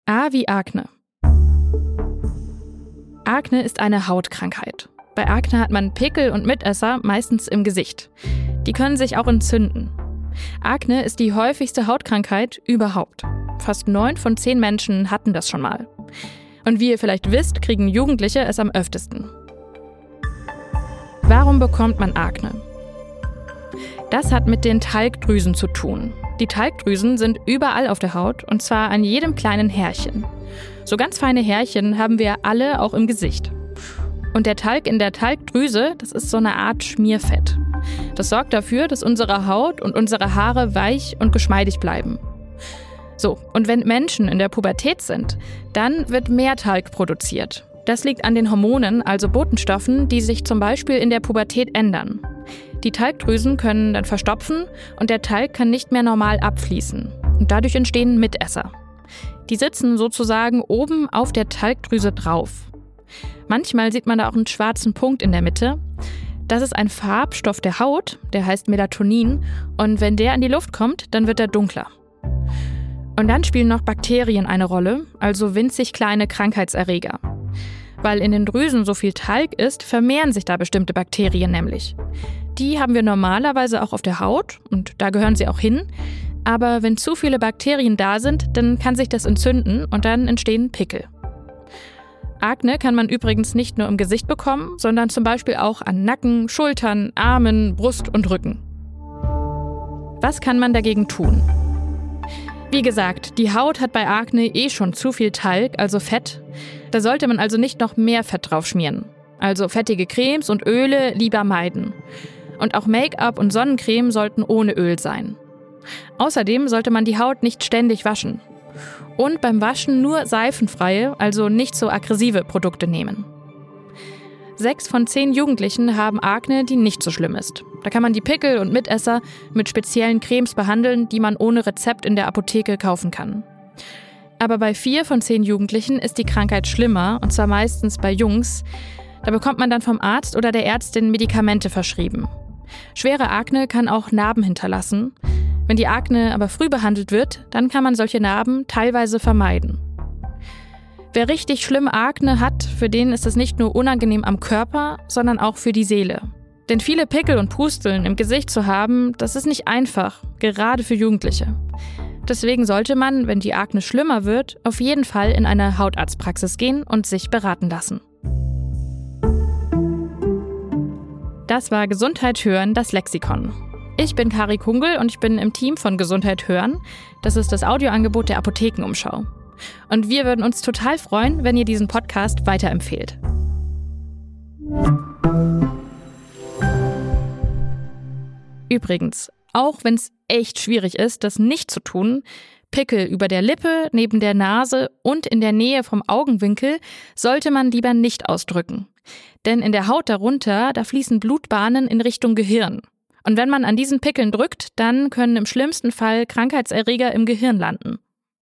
A wie Akne. Akne ist eine Hautkrankheit. Bei Akne hat man Pickel und Mitesser meistens im Gesicht. Die können sich auch entzünden. Akne ist die häufigste Hautkrankheit überhaupt. Fast 9 von 10 Menschen hatten das schon mal. Und wie ihr vielleicht wisst, kriegen Jugendliche es am öftesten. Warum bekommt man Akne? Das hat mit den Talgdrüsen zu tun. Die Talgdrüsen sind überall auf der Haut und zwar an jedem kleinen Härchen. So ganz feine Härchen haben wir alle auch im Gesicht. Und der Talg in der Talgdrüse, das ist so eine Art Schmierfett. Das sorgt dafür, dass unsere Haut und unsere Haare weich und geschmeidig bleiben. So, und wenn Menschen in der Pubertät sind, dann wird mehr Talg produziert. Das liegt an den Hormonen, also Botenstoffen, die sich zum Beispiel in der Pubertät ändern. Die Talgdrüsen können dann verstopfen und der Talg kann nicht mehr normal abfließen. Und dadurch entstehen Mitesser. Die sitzen sozusagen oben auf der Talgdrüse drauf. Manchmal sieht man da auch einen schwarzen Punkt in der Mitte. Das ist ein Farbstoff der Haut, der heißt Melatonin. Und wenn der an die Luft kommt, dann wird er dunkler. Und dann spielen noch Bakterien eine Rolle, also winzig kleine Krankheitserreger. Weil in den Drüsen so viel Talg ist, vermehren sich da bestimmte Bakterien nämlich. Die haben wir normalerweise auch auf der Haut und da gehören sie auch hin. Aber wenn zu viele Bakterien da sind, dann kann sich das entzünden und dann entstehen Pickel. Akne kann man übrigens nicht nur im Gesicht bekommen, sondern zum Beispiel auch an Nacken, Schultern, Armen, Brust und Rücken. Was kann man dagegen tun? Wie gesagt, die Haut hat bei Akne schon zu viel Talg, also Fett. Da sollte man also nicht noch mehr Fett drauf schmieren. Also fettige Cremes und Öle lieber meiden. Und auch Make-up und Sonnencreme sollten ohne Öl sein. Außerdem sollte man die Haut nicht ständig waschen. Und beim Waschen nur seifenfreie, also nicht so aggressive Produkte nehmen. 6 von 10 Jugendlichen haben Akne, die nicht so schlimm ist. Da kann man die Pickel und Mitesser mit speziellen Cremes behandeln, die man ohne Rezept in der Apotheke kaufen kann. Aber bei 4 von 10 Jugendlichen ist die Krankheit schlimmer, und zwar meistens bei Jungs. Da bekommt man dann vom Arzt oder der Ärztin Medikamente verschrieben. Schwere Akne kann auch Narben hinterlassen. Wenn die Akne aber früh behandelt wird, dann kann man solche Narben teilweise vermeiden. Wer richtig schlimm Akne hat, für den ist es nicht nur unangenehm am Körper, sondern auch für die Seele. Denn viele Pickel und Pusteln im Gesicht zu haben, das ist nicht einfach, gerade für Jugendliche. Deswegen sollte man, wenn die Akne schlimmer wird, auf jeden Fall in eine Hautarztpraxis gehen und sich beraten lassen. Das war Gesundheit hören, das Lexikon. Ich bin Kari Kungel und ich bin im Team von Gesundheit hören. Das ist das Audioangebot der Apothekenumschau. Und wir würden uns total freuen, wenn ihr diesen Podcast weiterempfehlt. Übrigens, auch wenn es echt schwierig ist, das nicht zu tun, Pickel über der Lippe, neben der Nase und in der Nähe vom Augenwinkel sollte man lieber nicht ausdrücken. Denn in der Haut darunter, da fließen Blutbahnen in Richtung Gehirn. Und wenn man an diesen Pickeln drückt, dann können im schlimmsten Fall Krankheitserreger im Gehirn landen.